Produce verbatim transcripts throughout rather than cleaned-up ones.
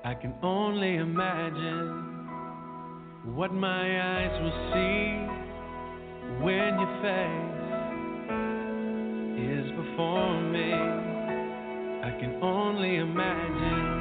I can only imagine what my eyes will see when your face is before me. I can only imagine.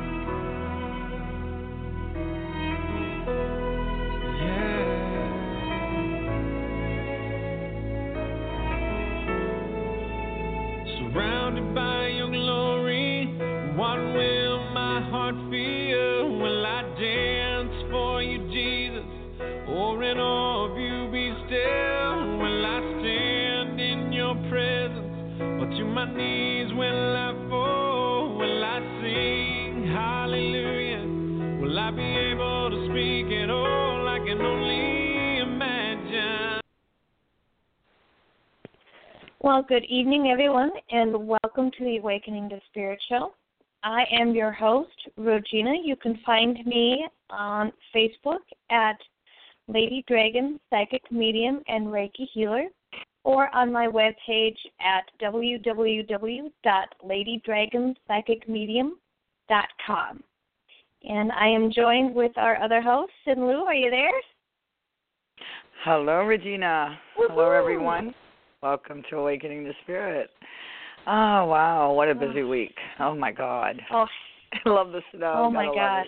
Surrounded by your glory, what will my heart feel? Will I dance for you, Jesus, or in awe of you be still? Will I stand in your presence, or to my knees will I fall? Will I sing hallelujah? Will I be able to speak at all? I can only imagine. Well, good evening, everyone, and welcome to the Awakening to Spirit show. I am your host, Regina. You can find me on Facebook at Lady Dragon Psychic Medium and Reiki Healer, or on my webpage at w w w dot lady dragon psychic medium dot com. And I am joined with our other host, Sin Lu. Are you there? Hello, Regina. Woo-hoo. Hello, everyone. Welcome to Awakening the Spirit. Oh, wow. What a busy week. Oh, my God. Oh, I love the snow. oh my Gotta gosh.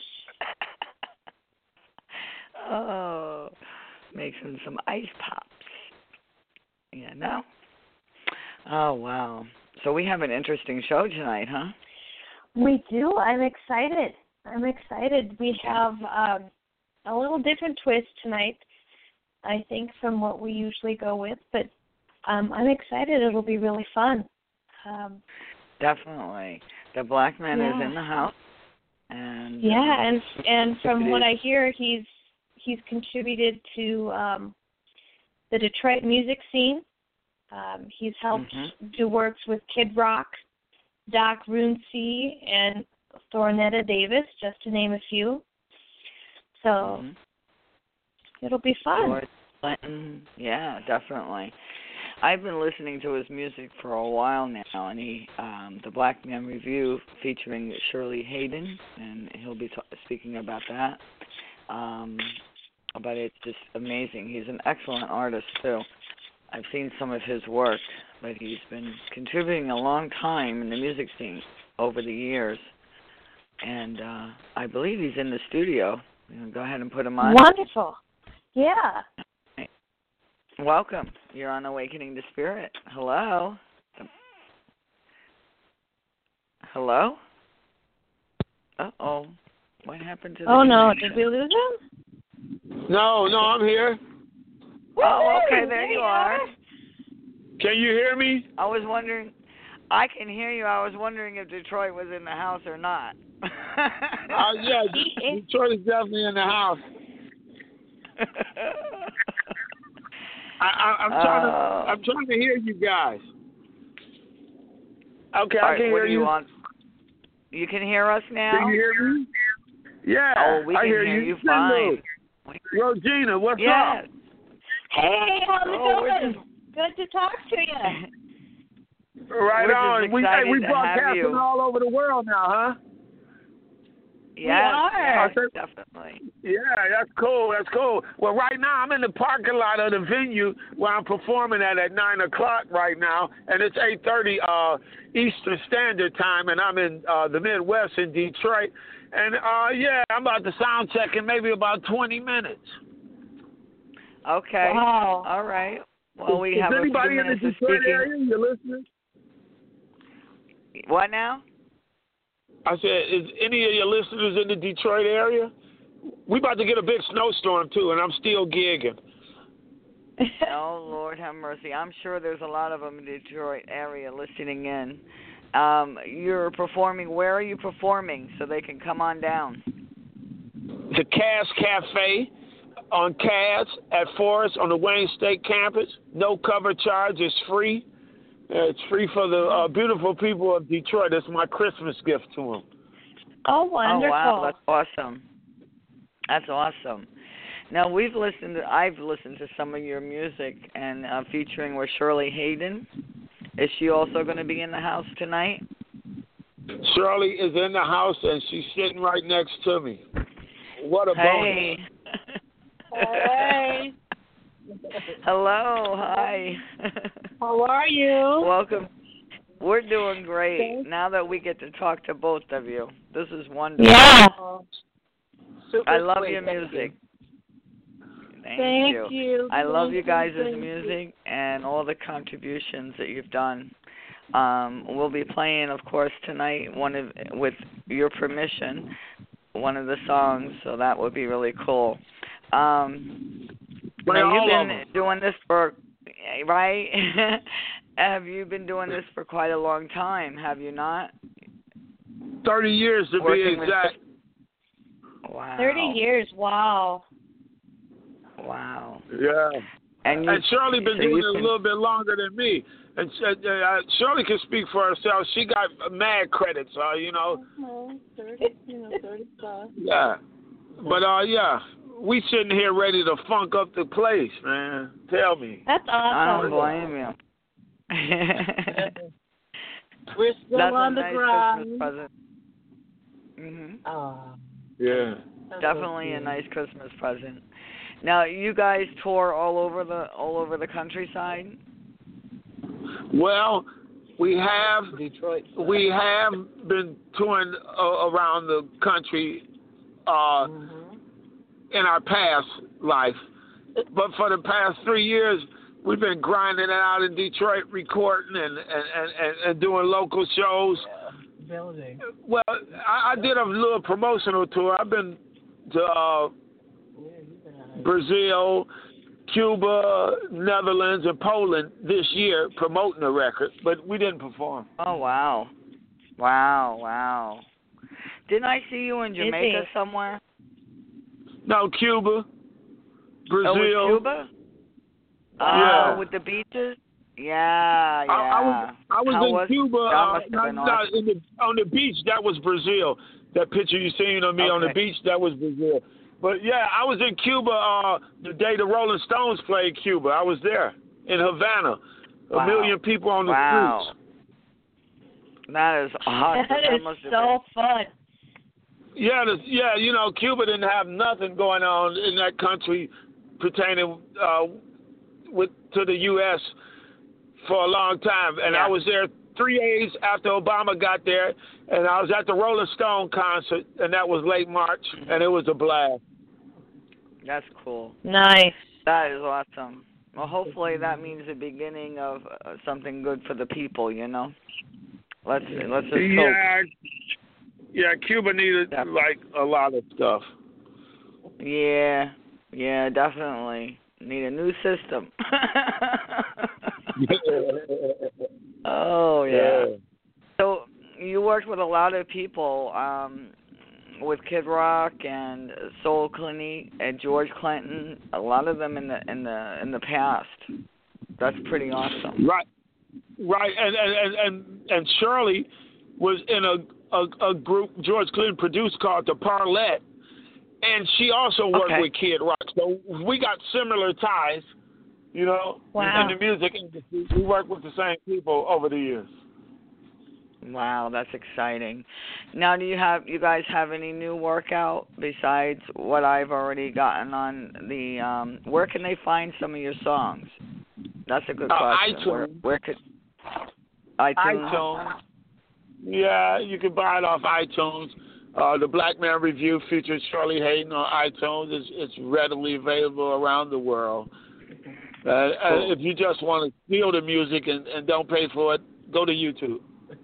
Oh, making some ice pops. Yeah, no? Oh, wow. So we have an interesting show tonight, huh? We do. I'm excited. I'm excited. We have um, a little different twist tonight, I think, from what we usually go with, but Um, I'm excited. It'll be really fun. Um, Definitely. The black man yeah. is in the house. And yeah, uh, and and from what I hear, he's he's contributed to um, the Detroit music scene. Um, he's helped mm-hmm. do works with Kid Rock, Doc Runcie, and Thornetta Davis, just to name a few. So mm-hmm. it'll be fun. George Clinton. Yeah, definitely. I've been listening to his music for a while now, and he, um, the Black Man Review featuring Shirley Hayden, and he'll be t- speaking about that. Um, but it's just amazing. He's an excellent artist, too. I've seen some of his work, but he's been contributing a long time in the music scene over the years. And uh, I believe he's in the studio. You know, go ahead and put him on. Wonderful. Yeah. Welcome. You're on Awakening the Spirit. Hello. Hello? Uh-oh. What happened to the Oh, no. connection? Did we lose him? No, no, I'm here. Oh, okay. There you are. Can you hear me? I was wondering. I can hear you. I was wondering if Detroit was in the house or not. uh, yeah, Detroit is definitely in the house. I, I, I'm trying to. Uh, I'm trying to hear you guys. Okay, all I right, can what hear do you. you. Want? You can hear us now. Can you hear me? Yeah. Oh, we I can hear, hear you. you fine. Regina, what's yes. up? Hey, how's it Oh, going? just, Good to talk to you. Right we're on. Just We hey, we to have broadcasting you. all over the world now, huh? Yes, we are. yes, definitely. Yeah, that's cool. That's cool. Well, right now I'm in the parking lot of the venue where I'm performing at at nine o'clock right now, and it's eight thirty uh, Eastern Standard Time, and I'm in uh, the Midwest in Detroit. And uh, yeah, I'm about to sound check in maybe about twenty minutes. Okay. Wow. All right. Well, we Is have anybody a few in the minutes of Detroit speaking. area? You listening? What now? I said, is any of your listeners in the Detroit area? We about to get a big snowstorm too, and I'm still gigging. Oh, Lord have mercy. I'm sure there's a lot of them in the Detroit area listening in. Um, you're performing. Where are you performing so they can come on down? The Cass Cafe on Cass at Forest on the Wayne State campus. No cover charge. It's free. Uh, it's free for the uh, beautiful people of Detroit. It's my Christmas gift to them. Oh, wonderful. Oh, wow. That's awesome. That's awesome. Now, we've listened to, I've listened to some of your music, and uh, featuring with Shirley Hayden. Is she also going to be in the house tonight? Shirley is in the house, and she's sitting right next to me. What a hey. bonus. Hey. Hello. Hi. How are you? Welcome. We're doing great Thanks. now that we get to talk to both of you. This is wonderful. Yeah. Super I love sweet. your Thank music. Thank, Thank you. you. I love Thank you guys' thank music and all the contributions that you've done. Um, we'll be playing, of course, tonight one of, with your permission, one of the songs. So that would be really cool. Um, Play now all you've of been them. doing this for, right? Have you been doing this for quite a long time? Have you not? Thirty years to Working be with- exact. Wow. Thirty years. Wow. Wow. Yeah. And, you, And Shirley been so doing you've it a been- little bit longer than me. And uh, uh, Shirley can speak for herself. She got mad credits, uh, you know. you. thirty, you know, thirty-five. Yeah. But, uh, yeah, we sitting here ready to funk up the place, man. Tell me. That's I don't awesome. blame you. We're still That's on a the nice grind. Christmas present. Mhm. Oh, Yeah. that's Definitely so a cute. nice Christmas present. Now, you guys tour all over the all over the countryside. Well, we have Detroit. we have been touring uh, around the country uh, Mm-hmm. in our past life, but for the past three years, we've been grinding it out in Detroit, recording and and, and, and, and doing local shows. Building. Well, I, I did a little promotional tour. I've been to uh, Yeah, you've been out. Brazil, Cuba, Netherlands, and Poland this year promoting the record, but we didn't perform. Oh wow, wow, wow! Didn't I see you in Busy. Jamaica somewhere? No, Cuba, Brazil. Oh, with Cuba? Yeah. Oh, with the beaches? Yeah, yeah. I, I was I was How in was, Cuba that uh, must have not, been not awesome. in the, on the beach. That was Brazil. That picture you seen of me on the Okay. beach, that was Brazil. But yeah, I was in Cuba uh, the day the Rolling Stones played Cuba. I was there in Havana. A Wow. million people on the Wow. streets. That is awesome. That is must have so fun. Yeah, the, yeah, you know, Cuba didn't have nothing going on in that country pertaining uh, with to the U S for a long time, and Yeah. I was there three days after Obama got there, and I was at the Rolling Stone concert, and that was late March, and it was a blast. been, that's cool. Nice. That is awesome. Well, hopefully that means the beginning of uh, something good for the people. You know. Let's let's just hope. Yeah, yeah, Cuba needed Yeah. like a lot of stuff. Yeah, yeah, definitely need a new system. Oh yeah. So you worked with a lot of people, um, with Kid Rock and Soul Clinique and George Clinton. A lot of them in the in the in the past. That's pretty awesome. Right, right, and and and and, and Shirley was in a, a a group George Clinton produced called the Parlette, and she also worked Okay. with Kid Rock. So we got similar ties, you know, Wow. in the music industry. We worked with the same people over the years. Wow, that's exciting. Now, do you have you guys have any new work out besides what I've already gotten on the? Um, where can they find some of your songs? That's a good Uh, question. Where, iTunes. where could iTunes? iTunes. Yeah, you can buy it off iTunes. Uh, the Black Man Review features Shirley Hayden on iTunes. It's, it's readily available around the world. Uh, uh, if you just want to feel the music and, and don't pay for it, go to YouTube.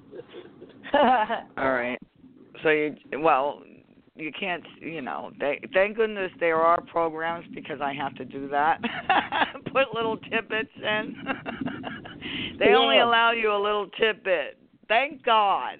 All right. So you well, you can't. You know, they, thank goodness there are programs because I have to do that. Put little tidbits in. They only Yeah. allow you a little tidbit. Thank God.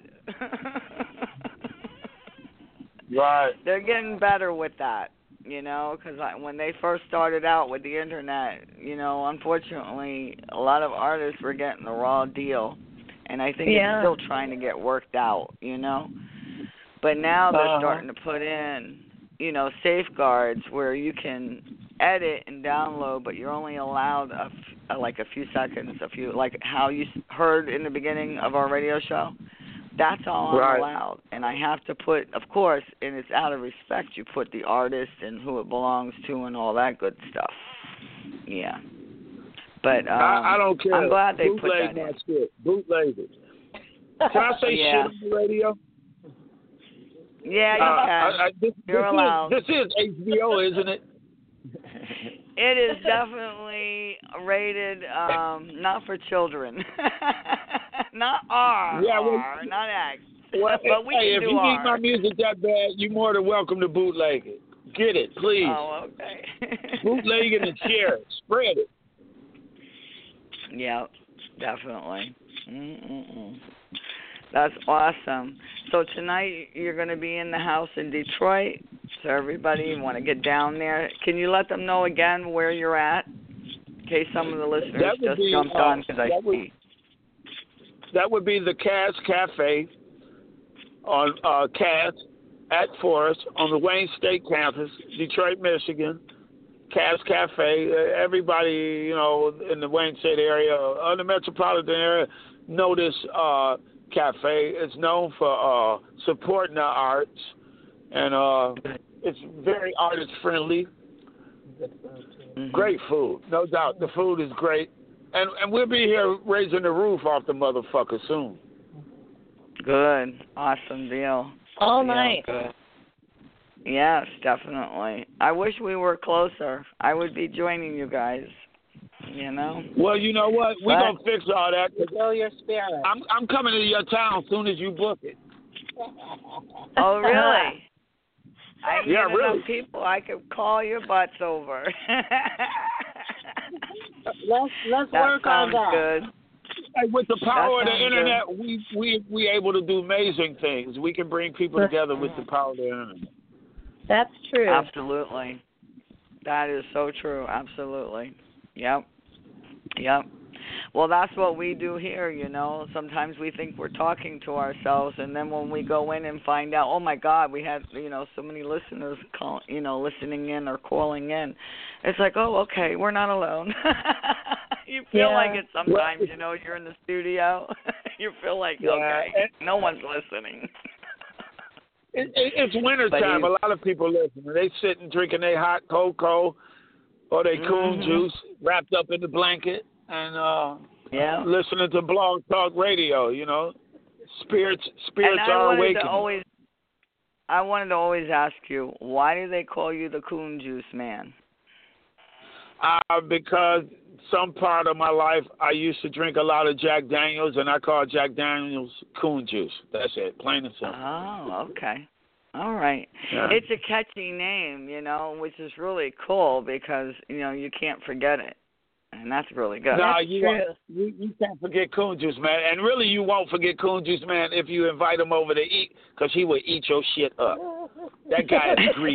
Right. They're getting better with that, you know, because when they first started out with the internet, you know, unfortunately, a lot of artists were getting the raw deal, and I think Yeah. it's still trying to get worked out, you know. But now they're Uh-huh. starting to put in, you know, safeguards where you can edit and download, but you're only allowed a f- like a few seconds, a few like how you s- heard in the beginning of our radio show. That's all Right. I'm allowed. And I have to put, of course, and it's out of respect, you put the artist and who it belongs to and all that good stuff. Yeah. But um, I, I don't care. I'm glad they Bootleg put that my in. shit. Bootleggers. Can I say Yeah. shit on the radio? Yeah, you Uh, can. I, I, this, You're this allowed. Is, this is H B O, isn't it? It is definitely rated um, not for children. Not R, Yeah, well, R, not X. Well, But we hey, can if do you R. need my music that bad, you're more than welcome to bootleg it. Get it, please. Oh, okay. Bootleg it and share it. Spread it. Yeah, definitely. Mm-mm-mm. That's awesome. So tonight you're going to be in the house in Detroit. So everybody want to get down there. Can you let them know again where you're at? In case some of the listeners That would just be, jumped uh, on because I that would- see. That would be the Cass Cafe on uh, Cass at Forest on the Wayne State campus, Detroit, Michigan. Cass Cafe. Uh, everybody, you know, in the Wayne State area, or the metropolitan area, know this uh, cafe. It's known for uh, supporting the arts, and uh, it's very artist friendly. Mm-hmm. Great food, no doubt. The food is great. And and we'll be here raising the roof off the motherfucker soon. Good. Awesome deal. All Yeah, night. good. Yes, definitely. I wish we were closer. I would be joining you guys. You know? Well, you know what? We're But- going to fix all that. 'Cause Fill your spirit. I'm I'm coming to your town as soon as you book it. Oh, really? I need Yeah, enough really. people. I could call your butts over. Let's let's That work on sounds that. good. Hey, with the power of the sounds internet, we we we able to do amazing things. We can bring people together with the power of the internet. That's true. Absolutely. That is so true. Absolutely. Yep. Yep. Well, that's what we do here, you know. Sometimes we think we're talking to ourselves, and then when we go in and find out, oh, my God, we had, you know, so many listeners, call, you know, listening in or calling in. It's like, oh, okay, we're not alone. You feel Yeah. like it sometimes, you know, you're in the studio. You feel like, Yeah, okay, and- no one's listening. It, it, it's winter But time. you- A lot of people listen. They sitting drinking their hot cocoa or their coon Mhm. juice wrapped up in the blanket and uh, Yeah. listening to Blog Talk Radio. You know, spirits spirits And I are wanted awakening. to always, I wanted to always ask you, why do they call you the Coon Juice Man? Uh, because some part of my life I used to drink a lot of Jack Daniels, and I call Jack Daniels coon juice. That's it, plain and simple. Oh, okay. All right. Yeah. It's a catchy name, you know, which is really cool because, you know, you can't forget it. And that's really good. No, That's you, true. won't- you you can't forget Coon Juice, man. And really, you won't forget Coon Juice, man, if you invite him over to eat, because he will eat your shit up. That guy is greedy.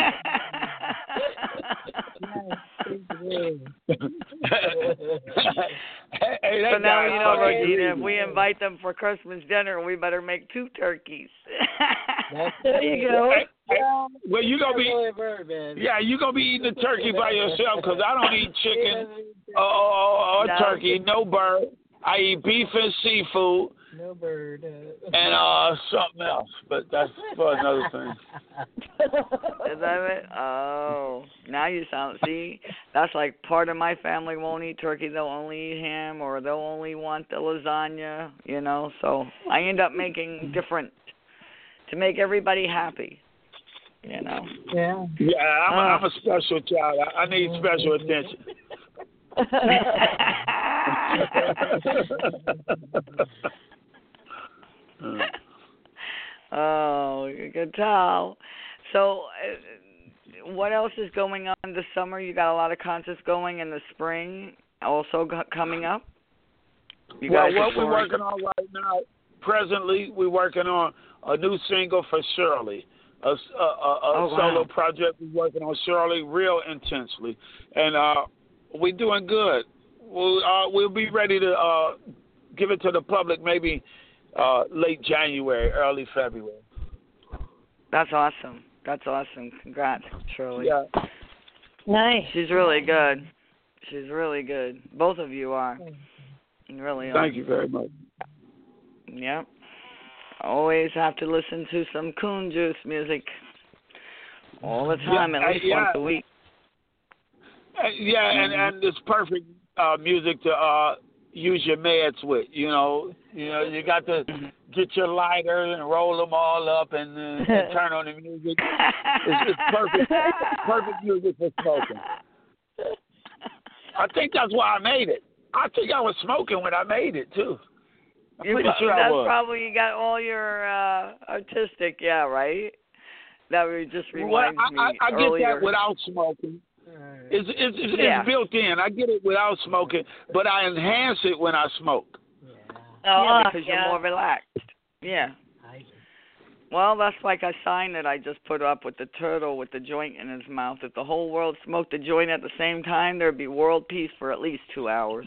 Hey, that So now guy is you know, fucking Regina, if greedy. we invite them for Christmas dinner, we better make two turkeys. There you go. Hey, hey, well, you gonna be Really bird, man. yeah, you gonna be eating the turkey by yourself, because I don't eat chicken or, or, or No. turkey, no bird. I eat beef and seafood No bird. and uh something else, but that's for another thing. Is that it? Oh, now you sound, see, that's like part of my family won't eat turkey. They'll only eat ham or they'll only want the lasagna, you know. So I end up making different to make everybody happy, you know. Yeah. Yeah, I'm, a, Uh. I'm a special child. I, I need special attention. Oh, you can tell. So, uh, what else is going on this summer? You got a lot of concerts going in the spring, also go- coming up. You well, guys are what we're touring. working on right now, presently, we're working on a new single for Shirley, a, a, a, a Oh, wow. solo project we're working on Shirley real intensely, and uh, we're doing good. We'll uh, we'll be ready to uh, give it to the public maybe uh, late January, early February. That's awesome. That's awesome. Congrats, Shirley. Yeah. Nice. She's really good. She's really good. Both of you are. You really are. Thank you very much. Yep. Always have to listen to some Coon Juice music all the time, yeah, at least yeah. once a week. Uh, yeah, mm-hmm. and, and it's perfect uh, music to uh, use your meds with. You know, you know, you got to get your lighter and roll them all up and, uh, and turn on the music. It's, it's perfect, perfect music for smoking. I think that's why I made it. I think I was smoking when I made it too. I'm you, pretty sure that's I was. probably you got all your uh, artistic, yeah, right? That just reminds well, I, me I, I get earlier. that without smoking. It's, it's, it's, yeah. it's built in. I get it without smoking, but I enhance it when I smoke. Yeah. Oh, yeah, because yeah. you're more relaxed. Yeah. Well, that's like a sign that I just put up with the turtle with the joint in his mouth. If the whole world smoked the joint at the same time, there'd be world peace for at least two hours.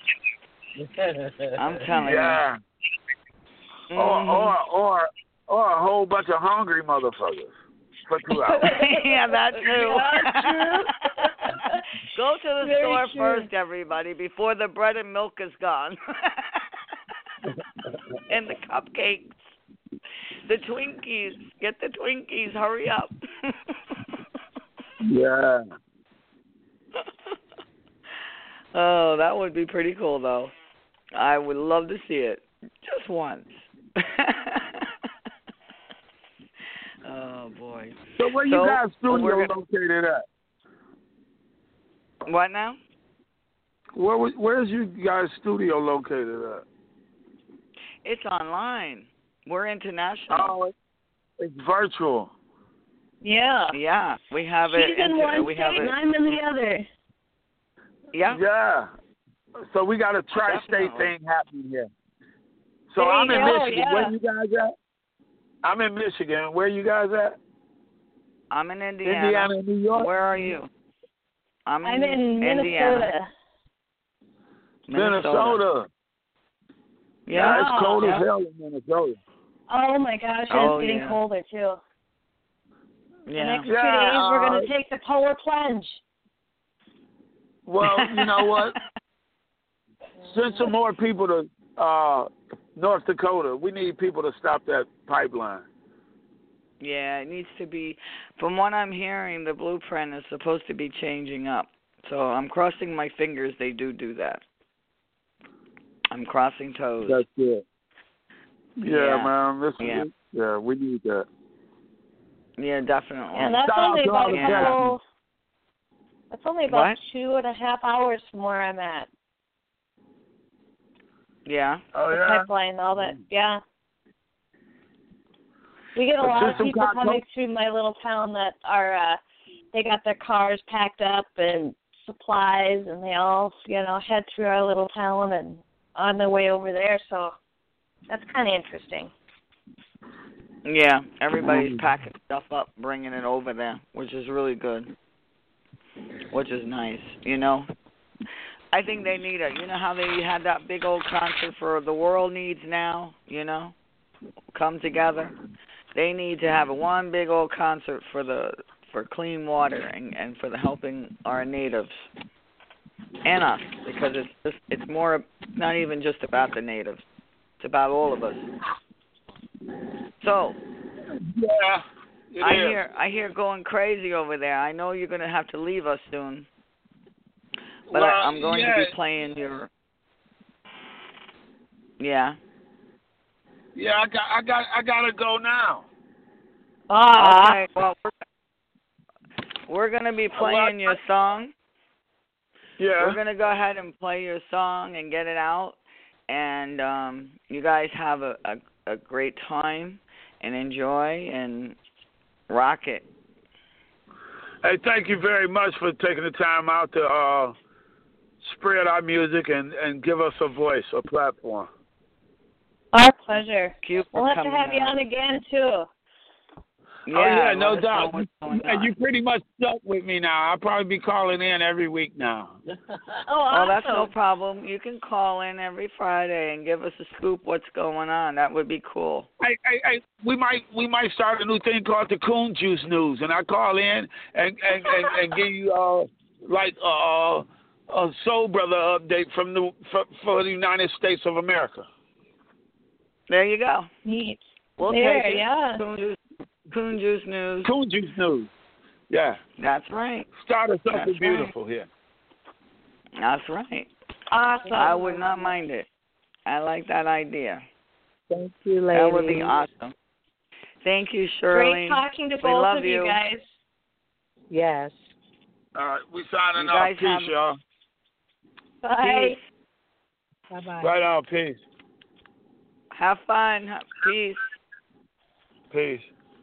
I'm telling yeah. you. Or, Mm-hmm. or, or, or a whole bunch of hungry motherfuckers for two hours. yeah, that too. That's true. Go to the Very store true. first, everybody, before the bread and milk is gone. And the cupcakes. The Twinkies. Get the Twinkies. Hurry up. yeah. Oh, that would be pretty cool, though. I would love to see it. Just once. Oh, boy. So where So, you guys studio we're- located at? What now? Where Where's you guys' studio located at? It's online. We're international. Oh, it's virtual. Yeah. Yeah, we have it. She's in inter- one we state have it. and I'm in the other. Yeah. Yeah. So we got a tri-state Definitely. thing happening here. So There I'm you in go, Michigan. yeah. Where you guys at? I'm in Michigan. Where you guys at? I'm in Indiana. Indiana and New York? Where are you? I'm in, I'm in Indiana. Minnesota. Minnesota. Yeah. Yeah, it's cold yeah. as hell in Minnesota. Oh my gosh, Oh, it's getting yeah. colder too. The Yeah. next two Yeah, days we're uh, going to take the polar plunge. Well, you know what? Send some more people to uh, North Dakota. We need people to stop that pipeline. Yeah, it needs to be. From what I'm hearing, the blueprint is supposed to be changing up. So I'm crossing my fingers they do do that. I'm crossing toes. That's it. Yeah, Yeah. man. Listen, Yeah. yeah, we need that. Yeah, definitely. And that's Shout out only to all about the a couple. That's only about What? two and a half hours from where I'm at. Yeah. Oh, The yeah? pipeline, all that. Yeah. We get a But lot of system people got- coming through my little town that are, uh, they got their cars packed up and supplies, and they all, you know, head through our little town and on their way over there. So that's kind of interesting. Yeah, everybody's packing stuff up, bringing it over there, which is really good, which is nice, you know. I think they need it. You know how they had that big old concert for The World Needs Now, you know, come together? They need to have one big old concert for the for clean water and, and for the helping our natives and us, because it's just, it's more, not even just about the natives. It's about all of us. So, Yeah. it I is. hear I hear going crazy over there. I know you're going to have to leave us soon, but Well, I, I'm going yeah. to be playing your. Yeah. Yeah, I got, I got, I gotta go now. Ah. Okay. Well, we're, we're going to be playing your song. Yeah. We're going to go ahead and play your song and get it out, and um, you guys have a, a a great time and enjoy and rock it. Hey, thank you very much for taking the time out to uh, spread our music and, and give us a voice, a platform. Our pleasure. Cute for We'll have to coming have you out. on again, too. Yeah, oh, yeah, let no us know doubt. what's going And on. you pretty much stuck with me now. I'll probably be calling in every week now. Oh, Oh, awesome. that's no problem. You can call in every Friday and give us a scoop what's going on. That would be cool. Hey, hey, hey, we might we might start a new thing called the Coon Juice News, and I call in and and, and, and give you uh like uh, a Soul Brother update from the for, for the United States of America. There you go. Neat. We'll there, take it. yeah. Coon Juice, Coon Juice News. Coon Juice News. Yeah. That's right. Start us That's something beautiful right. here. That's right. Awesome. I would not mind it. I like that idea. Thank you, ladies. That would be awesome. Thank you, Shirley. Great talking to we both love of you guys. Yes. All right, we signing You off. guys Peace, have- y'all. Bye. Peace. Bye-bye. Right on. Peace. Have fun. Peace. Peace.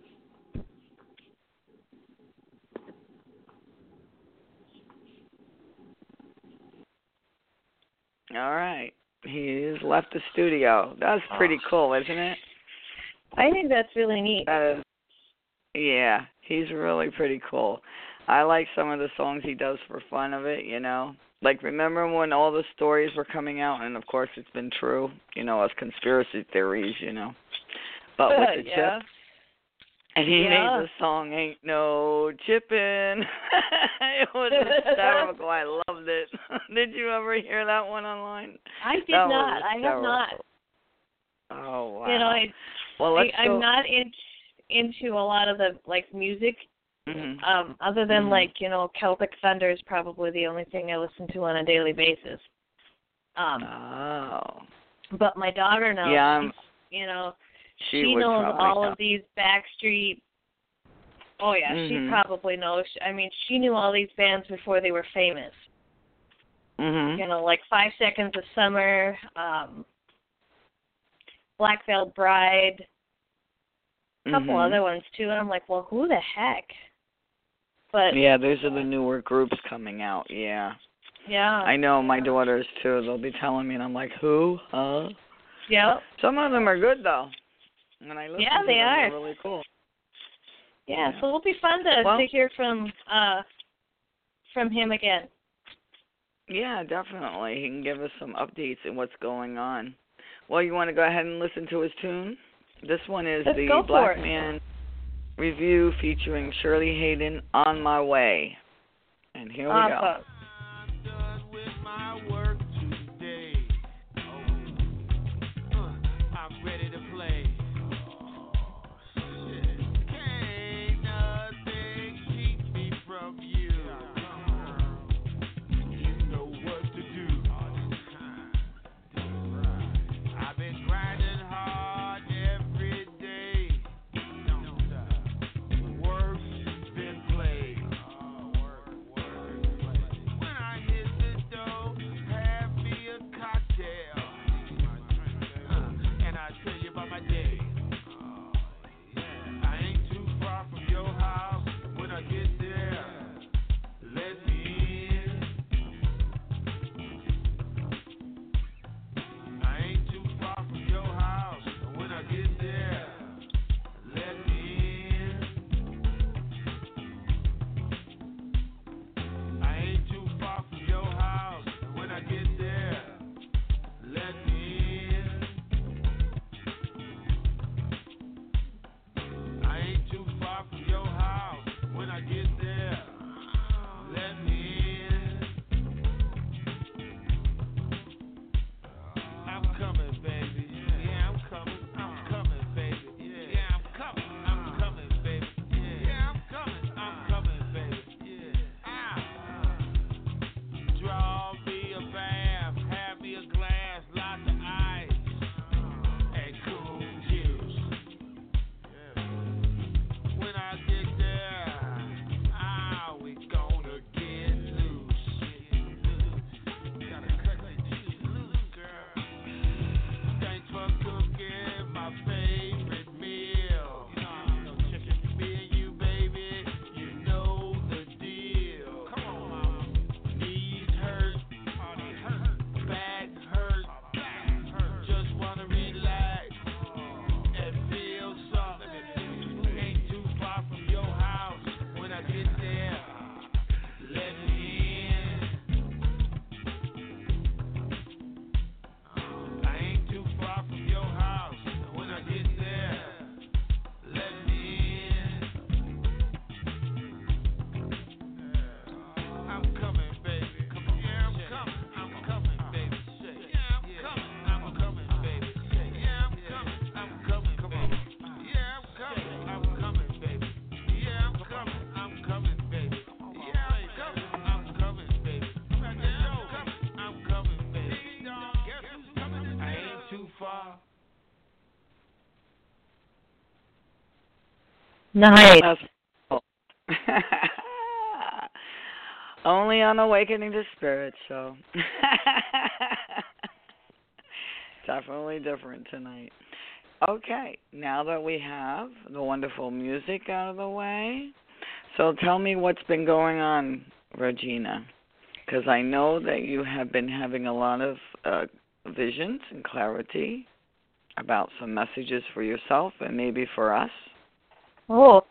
All right. He's left the studio. That's pretty cool, isn't it? I think that's really neat. That is, yeah, he's really pretty cool. I like some of the songs he does for fun of it, you know. Like, remember when all the stories were coming out, and of course it's been true, you know, as conspiracy theories, you know. But with the yeah. chip, and he Yeah. made the song "Ain't No Chippin'." It was hysterical. I loved it. Did you ever hear that one online? I did That was not. I have not. Oh wow. You know, I, well, let's I I'm go. not in, into a lot of the like music. Mhm. Um, other than Mhm. like you know, Celtic Thunder is probably the only thing I listen to on a daily basis. Um, Oh. but my daughter knows. Yeah, I'm- You know, She, she would knows probably all know. of these Backstreet. Oh yeah, Mhm. she probably knows. I mean, she knew all these bands before they were famous. Mhm. You know, like Five Seconds of Summer, um, Black Veil Bride, a couple Mhm. other ones too. And I'm like, well, who the heck? But Yeah, those are the newer groups coming out. Yeah. yeah, I know my daughters too. They'll be telling me, and I'm like, who? Huh? yeah, Some of them are good though. When I listen Yeah, to they them, are. they're really cool. yeah. Yeah. So it'll be fun to Well- to hear from uh from him again. Yeah, definitely. He can give us some updates and what's going on. Well, you want to go ahead and listen to his tune? This one is Let's the go for Black it. Man Review featuring Shirley Hayden, "On My Way." And here we go. Awesome. I'm done with my work today. Oh, uh, I'm ready to play. Oh, shit. Can't nothing keep me from you. You know what to do. I've been grinding hard every day. Don't stop. Work's been played. When I hit the door, Nice. That's cool. Only on Awakening to Spirit, so definitely different tonight. Okay, now that we have the wonderful music out of the way, so tell me what's been going on, Regina, because I know that you have been having a lot of uh, visions and clarity about some messages for yourself and maybe for us. Oh,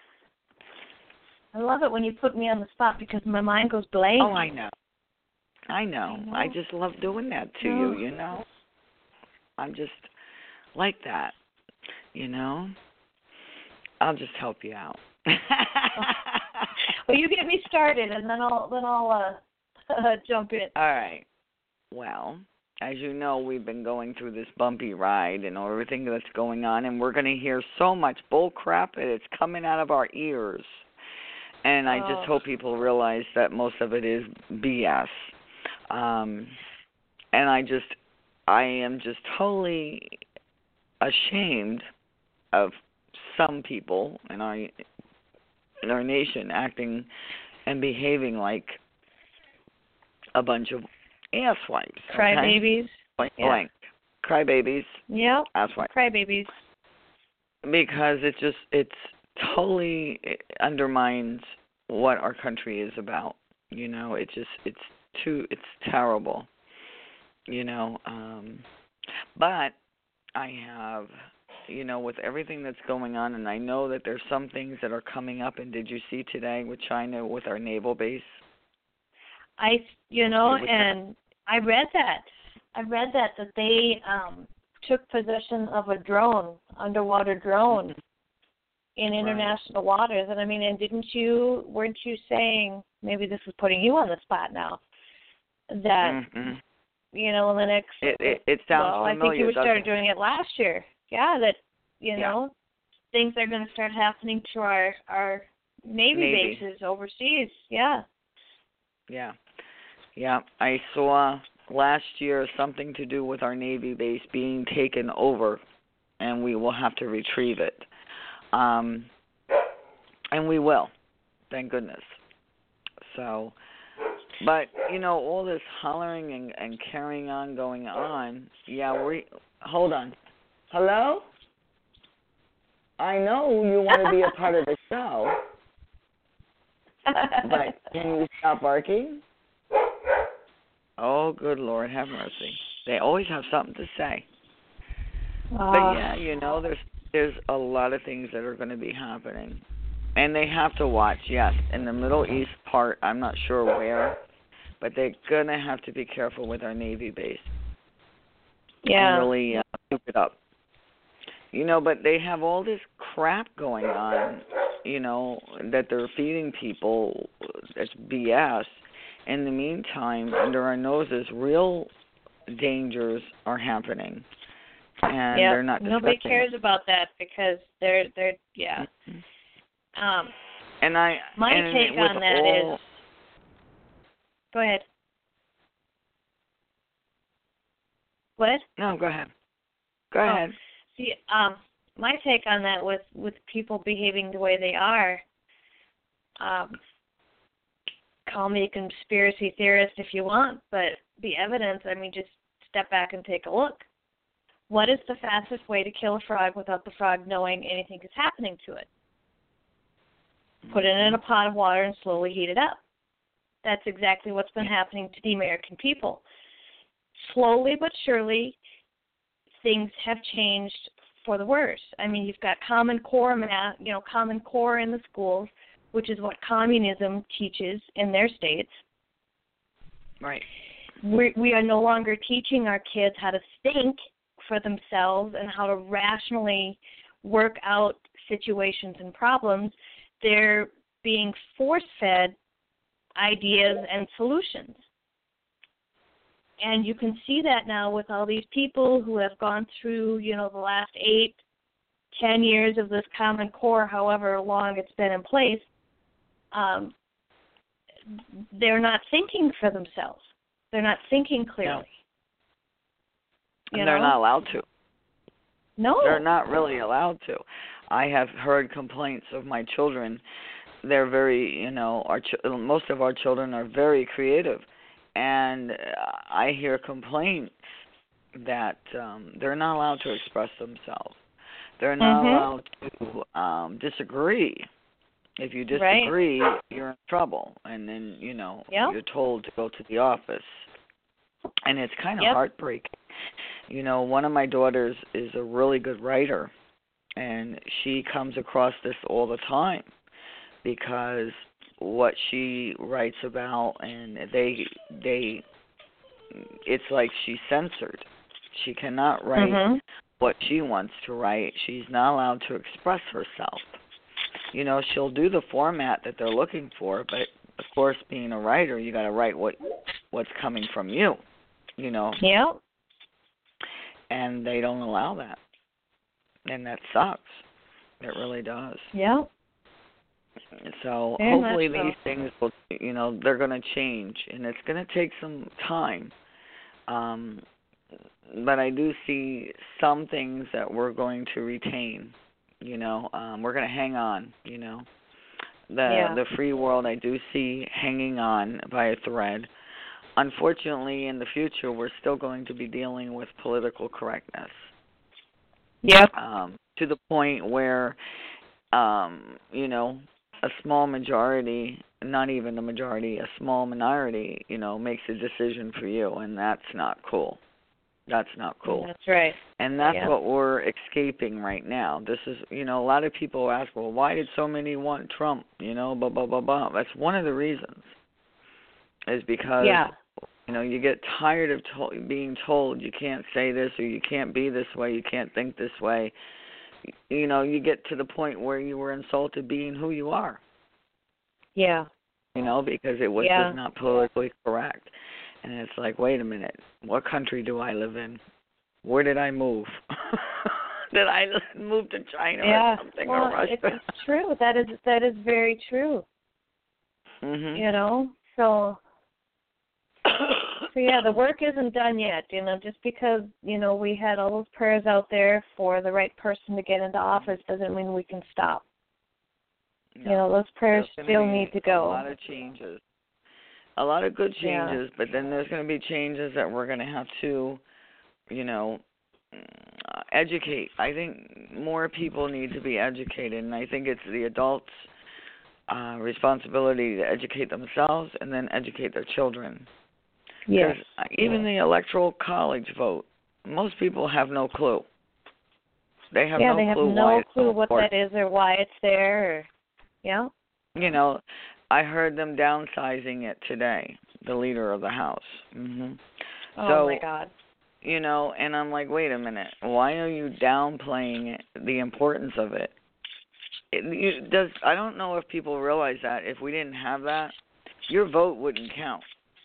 I love it when you put me on the spot because my mind goes blank. Oh, I know. I know. I know. I just love doing that to No. you, you know. I'm just like that, you know. I'll just help you out. Well, you get me started, and then I'll then I'll uh, jump in. All right. Well, as you know, we've been going through this bumpy ride and everything that's going on, and we're going to hear so much bull crap that it's coming out of our ears. And I Oh. just hope people realize that most of it is B S. Um, and I just, I am just totally ashamed of some people in our in our nation acting and behaving like a bunch of asswipes. Crybabies. Blank, Yeah. blank. Crybabies. Yep. Asswipes. Crybabies. Because it just, it's totally it undermines what our country is about. You know, it just, it's too, it's terrible. You know, um, but I have, you know, with everything that's going on, and I know that there's some things that are coming up, and did you see today with China with our naval base? I, you know, With and I read that. I read that, that they um, took possession of a drone, underwater drone, in international right. waters. And I mean, and didn't you, weren't you saying, maybe this is putting you on the spot now, that, mm-hmm. you know, in the next, it, it, it sounds well, familiar, I think you started it? doing it last year. Yeah, that, you yeah. know, things are going to start happening to our, our Navy, Navy bases overseas. Yeah. Yeah. Yeah, I saw last year something to do with our Navy base being taken over, and we will have to retrieve it. Um, and we will, thank goodness. So, but, you know, all this hollering and, and carrying on going on, yeah, we, hold on. Hello? I know you want to be a part of the show, but can you stop barking? Oh, good Lord, have mercy. They always have something to say. Uh, but, yeah, you know, there's there's a lot of things that are going to be happening. And they have to watch, yes. In the Middle East part, I'm not sure where, but they're going to have to be careful with our Navy base. Yeah. And really uh, keep it up. You know, but they have all this crap going on, you know, that they're feeding people. That's B S. In the meantime, under our noses, real dangers are happening, and yep. they're not discussing. Nobody cares about that because they're they're yeah. Mm-hmm. Um, and I my and take on that all, is. Go ahead. What? No, go ahead. Go oh, ahead. See, um, my take on that with with people behaving the way they are. Um. Call me a conspiracy theorist if you want, but the evidence, I mean, just step back and take a look. What is the fastest way to kill a frog without the frog knowing anything is happening to it? Put it in a pot of water and slowly heat it up. That's exactly what's been happening to the American people. Slowly but surely, things have changed for the worse. I mean, you've got Common Core math, you know, Common Core in the schools, which is what communism teaches in their states. Right. We're, we are no longer teaching our kids how to think for themselves and how to rationally work out situations and problems. They're being force-fed ideas and solutions. And you can see that now with all these people who have gone through, you know, the last eight, ten years of this Common Core, however long it's been in place. Um, they're not thinking for themselves. They're not thinking clearly. No. You and they're know? not allowed to. No. They're not really allowed to. I have heard complaints of my children. They're very, you know, our ch- most of our children are very creative, and I hear complaints that um, they're not allowed to express themselves. They're not Mhm. allowed to um, disagree. If you disagree, Right. you're in trouble, and then, you know, Yep. you're told to go to the office. And it's kind of Yep. heartbreaking. You know, one of my daughters is a really good writer, and she comes across this all the time because what she writes about, and they, they, it's like she's censored. She cannot write Mhm. what she wants to write. She's not allowed to express herself. You know, she'll do the format that they're looking for, but of course, being a writer, you got to write what what's coming from you. You know. Yep. And they don't allow that, and that sucks. It really does. Yep. So Very hopefully much so. these things will, you know, they're going to change, and it's going to take some time. Um, but I do see some things that we're going to retain. You know, um, we're going to hang on. You know, the Yeah. the free world I do see hanging on by a thread. Unfortunately, in the future, we're still going to be dealing with political correctness. Yep. Um, to the point where, um, you know, a small majority, not even a majority, a small minority, you know, makes a decision for you, and that's not cool. That's not cool. That's right. And that's Yeah. what we're escaping right now. This is, you know, a lot of people ask, well, why did so many want Trump? You know, blah, blah, blah, blah. That's one of the reasons, is because, Yeah. you know, you get tired of to- being told you can't say this or you can't be this way, you can't think this way. You know, you get to the point where you were insulted being who you are. Yeah. You know, because it was Yeah. just not politically correct. And it's like, wait a minute, what country do I live in? Where did I move? Did I move to China Yeah. or something, Well, or Russia? it's, it's true. That is that is very true. Mhm. You know, so so yeah, the work isn't done yet. You know, just because you know we had all those prayers out there for the right person to get into office doesn't mean we can stop. No. You know, those prayers There's still gonna be need to go. A lot of changes. A lot of good Yeah. changes, but then there's going to be changes that we're going to have to, you know, uh, educate. I think more people need to be educated, and I think it's the adults' uh, responsibility to educate themselves and then educate their children. Yes. Because even the electoral college vote, most people have no clue. They have yeah, no they have clue why no it's clue so what important. that is or why it's there. Or, yeah. You know, I heard them downsizing it today, the leader of the House. Mhm. Oh so, my God. You know, and I'm like, wait a minute, why are you downplaying it, the importance of it? It you, does I don't know if people realize that if we didn't have that, your vote wouldn't count.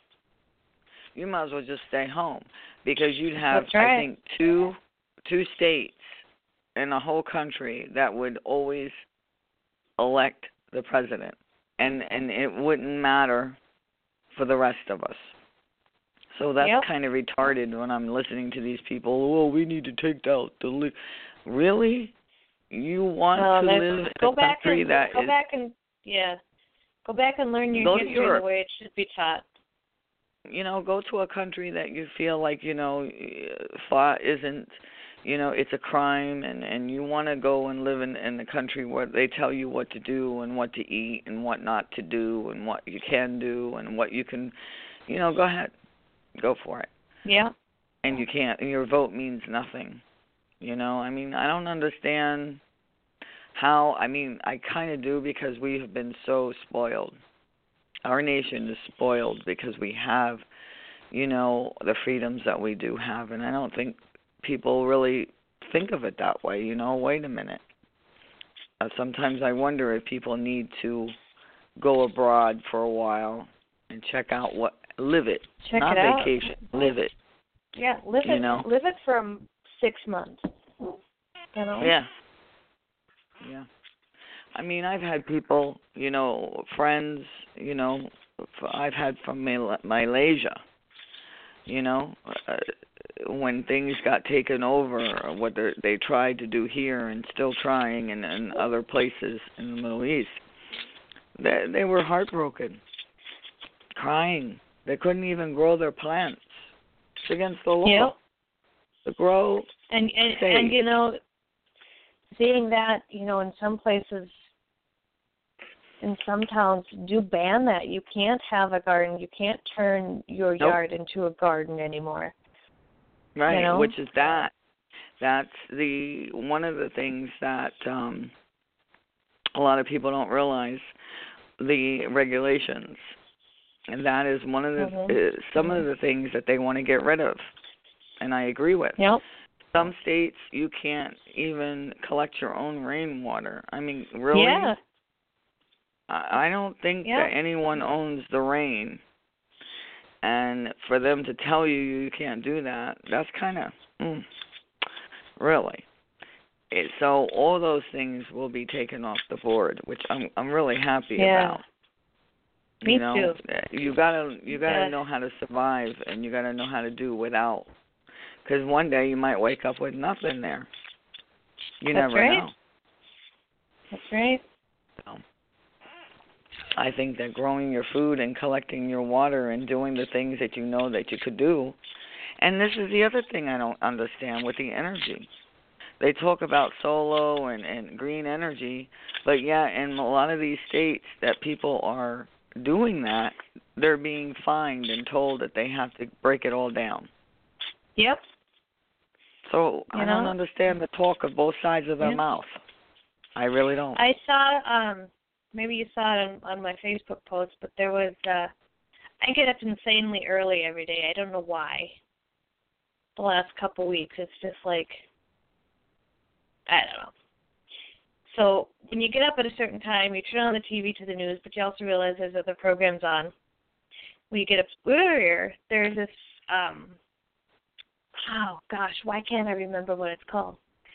You might as well just stay home because you'd have, That's right. I think, two two states in the whole country that would always elect the president, and and it wouldn't matter for the rest of us. So that's Yep. kind of retarded when I'm listening to these people. Oh, we need to take out the li-. Really? You want Well, to let's live in go a back country and that go is back and yeah, go back and learn your Go to history Europe. the way it should be taught. you know, go to a country that you feel like, you know, thought isn't, you know, it's a crime, and, and you want to go and live in, in a country where they tell you what to do and what to eat and what not to do and what you can do and what you can, you know, go ahead. Go for it. Yeah. And you can't, and your vote means nothing. You know, I mean, I don't understand how, I mean, I kind of do because we have been so spoiled. Our nation is spoiled because we have, you know, the freedoms that we do have, and I don't think people really think of it that way. You know, wait a minute. Uh, sometimes I wonder if people need to go abroad for a while and check out what, live it, Check not it out. vacation, live it. Yeah, live You it. know? Live it for six months. You know. Yeah. Yeah. I mean, I've had people, you know, friends, you know, I've had from Mal- Malaysia, you know, uh, when things got taken over, or what they they tried to do here and still trying in, in other places in the Middle East, they, they were heartbroken, crying. They couldn't even grow their plants. It's against the law. Yep. To grow and and, safe. and you know, seeing that, you know, in some places, in some towns, do ban that. You can't have a garden. You can't turn your Nope. yard into a garden anymore. Right, You know? which is that. That's the one of the things that um, a lot of people don't realize, the regulations. And that is one of the Mm-hmm. uh, some of the things that they want to get rid of. And I agree with. Yep. Some states you can't even collect your own rainwater. I mean, really? Yeah. I I don't think Yeah. that anyone owns the rain. And for them to tell you you can't do that, that's kind of, mm, really. It, so all those things will be taken off the board, which I'm I'm really happy Yeah. about. Me you know, too. You gotta you gotta Yes. know how to survive, and you gotta know how to do without. Because one day you might wake up with nothing there. You That's never right. know. That's right. So, I think that growing your food and collecting your water and doing the things that you know that you could do. And this is the other thing I don't understand with the energy. They talk about solar and, and green energy, but yeah, in a lot of these states that people are doing that, they're being fined and told that they have to break it all down. Yep. So You I know? don't understand the talk of both sides of their Yeah. mouth. I really don't. I saw, um, maybe you saw it on, on my Facebook post, but there was, uh, I get up insanely early every day. I don't know why. The last couple weeks, it's just like, I don't know. So when you get up at a certain time, you turn on the T V to the news, but you also realize there's other programs on. When you get up earlier, there's this, um, oh gosh, why can't I remember what it's called?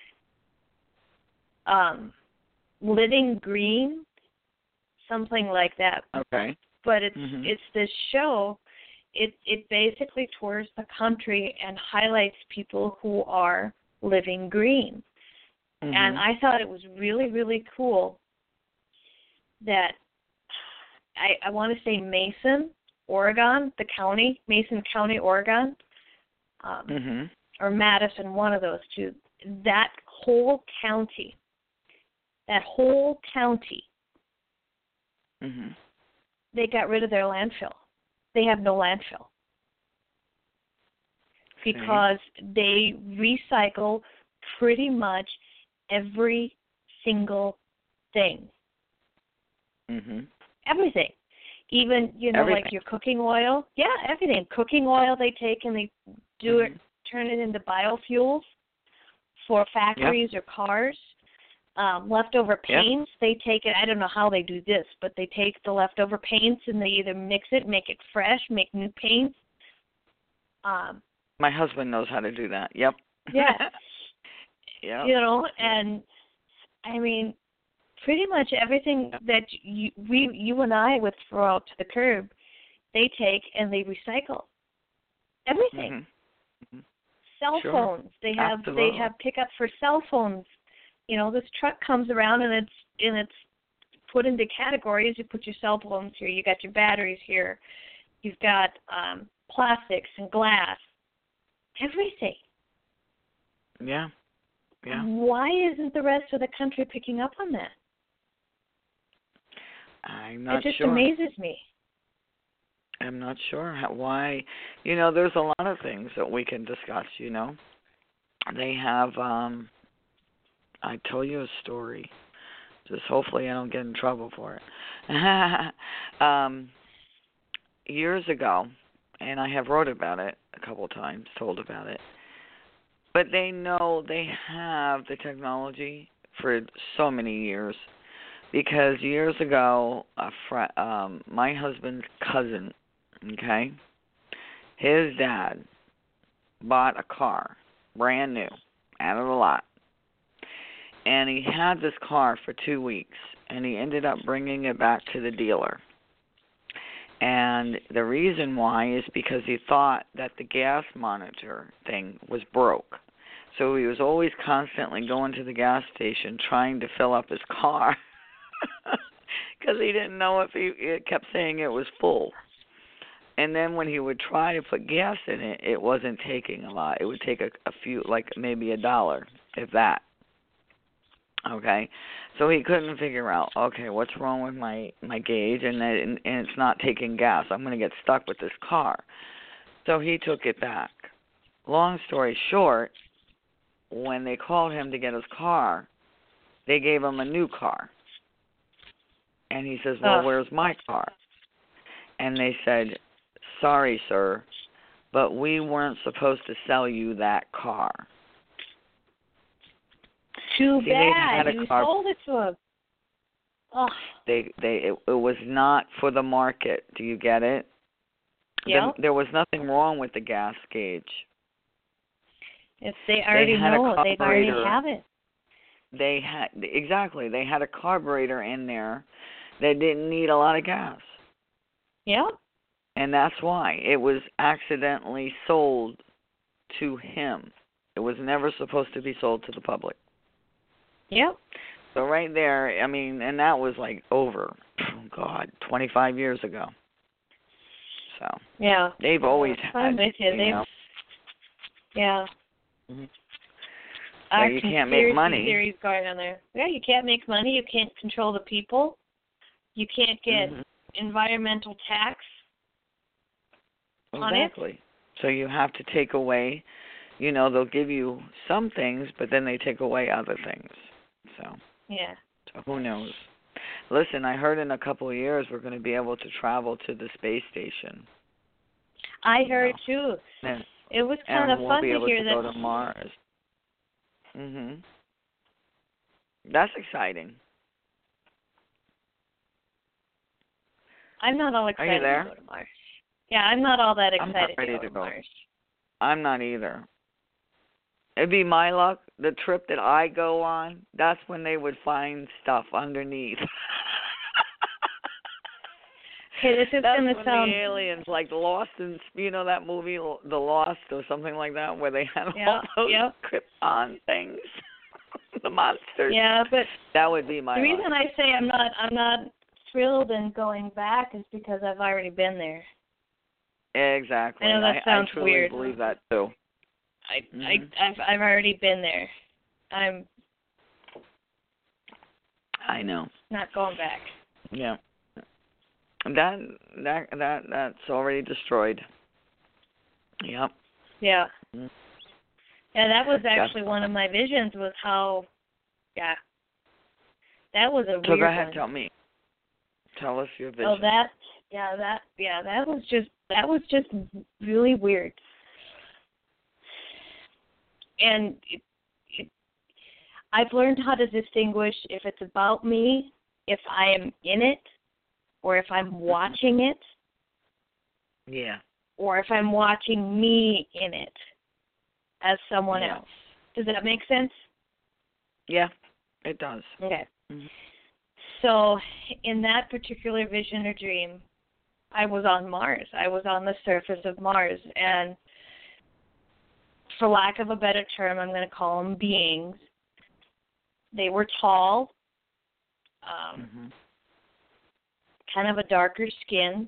Um, Living Green, something like that. Okay. But it's Mhm. it's this show. It it basically tours the country and highlights people who are living green. Mhm. And I thought it was really, really cool that I, I want to say Mason, Oregon, the county, Mason County, Oregon, um, Mhm. or Madison, one of those two. That whole county, that whole county, Mhm. they got rid of their landfill. They have no landfill because they recycle pretty much every single thing. Mhm. Everything. Even, you know, Everything. like your cooking oil. Yeah, everything. Cooking oil they take and they do Mhm. it, turn it into biofuels for factories Yep. or cars. Um, leftover paints, yep. They take it, I don't know how they do this, but they take the leftover paints and they either mix it, make it fresh, make new paints. Um, My husband knows how to do that. Yep. Yeah. Yep. You know, and I mean, pretty much everything that you, we, you and I would throw out to the curb, they take and they recycle. Everything. Mhm. Cell Sure. phones. They have Absolutely. they have pickup for cell phones. You know, this truck comes around and it's and it's put into categories. You put your cell phones here. You got your batteries here. You've got um, plastics and glass. Everything. Yeah. Yeah. Why isn't the rest of the country picking up on that? I'm not it just sure. amazes me. I'm not sure how, why. You know, there's a lot of things that we can discuss, you know. They have, um, I tell you a story. Just hopefully I don't get in trouble for it. um, years ago, and I have wrote about it a couple times, told about it, but they know they have the technology for so many years. Because years ago, a fr- um, my husband's cousin, okay, his dad bought a car, brand new, out of the lot. And he had this car for two weeks, and he ended up bringing it back to the dealer. And the reason why is because he thought that the gas monitor thing was broke. So he was always constantly going to the gas station trying to fill up his car because he didn't know if he it kept saying it was full. And then when he would try to put gas in it, it wasn't taking a lot. It would take a, a few, like maybe a dollar, if that. Okay, so he couldn't figure out, okay, what's wrong with my, my gauge, and, and, and it's not taking gas. I'm going to get stuck with this car. So he took it back. Long story short, when they called him to get his car, they gave him a new car. And he says, well, oh. where's my car? And they said, sorry, sir, but we weren't supposed to sell you that car. Too See, bad. You car, sold it to him. Oh. They, they, it, it was not for the market. Do you get it? Yeah. The, there was nothing wrong with the gas gauge. If they already they had know it, they already carburetor. have it. They had exactly. They had a carburetor in there that didn't need a lot of gas. Yeah. And that's why it was accidentally sold to him. It was never supposed to be sold to the public. Yep. So right there, I mean, and that was like over, oh God, twenty-five years ago. So yeah, they've always I'm had, with you. you They've, know. yeah. Mm-hmm. Our you can't make money. Theories going on there. Yeah, you can't make money. You can't control the people. You can't get mm-hmm. environmental tax on exactly. it. So you have to take away. You know, they'll give you some things, but then they take away other things. So, yeah. So who knows? Listen, I heard in a couple of years we're going to be able to travel to the space station. I heard you know. too. And, it was kind and of we'll fun be to able hear to that. go to Mars. Mhm. That's exciting. I'm not all excited Are you there? to go to Mars. Yeah, I'm not all that excited I'm not ready to go to to go. Mars. I'm not either. It'd be my luck. The trip that I go on, that's when they would find stuff underneath. Okay, this is that's going to when sound... the aliens, like Lost, and you know that movie, The Lost, or something like that, where they had yeah, all those yeah. Krypton things, the monsters. Yeah, but that would be my. The reason luck. I say I'm not, I'm not thrilled in going back is because I've already been there. Exactly. I know that sounds I, I truly weird. believe that too. I, mm-hmm. I, I've, I've already been there. I'm. I know. Not going back. Yeah. That that that that's already destroyed. Yep. Yeah. Mm-hmm. Yeah, that was actually that's, one of my visions. Was how, yeah. That was a so weird go ahead, one. tell me. Tell us your vision. Oh, that. Yeah, that. Yeah, that was just. That was just really weird. And it, it, I've learned how to distinguish if it's about me, if I am in it, or if I'm watching it. Yeah. Or if I'm watching me in it as someone yeah. else. Does that make sense? Yeah, it does. Okay. Mm-hmm. So in that particular vision or dream, I was on Mars. I was on the surface of Mars. And for lack of a better term, I'm going to call them beings. They were tall, um, mm-hmm. kind of a darker skin,